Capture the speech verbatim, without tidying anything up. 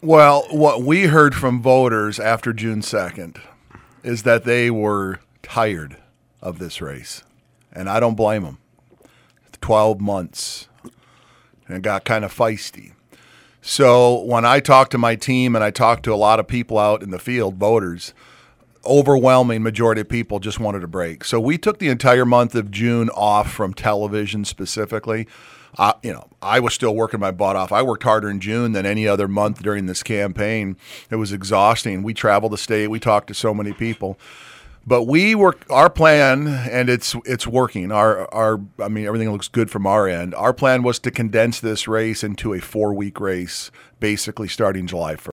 Well, what we heard from voters after June second is that they were tired of this race, and I don't blame them. twelve months, and it got kind of feisty. So when I talked to my team and I talked to a lot of people out in the field, voters, overwhelming majority of people just wanted a break. So we took the entire month of June off from television specifically. Uh, you know, I was still working my butt off. I worked harder in June than any other month during this campaign. It was exhausting. We traveled the state. We talked to so many people. But we were our plan, and it's it's working. Our our I mean, everything looks good from our end. Our plan was to condense this race into a four week race, basically starting July first.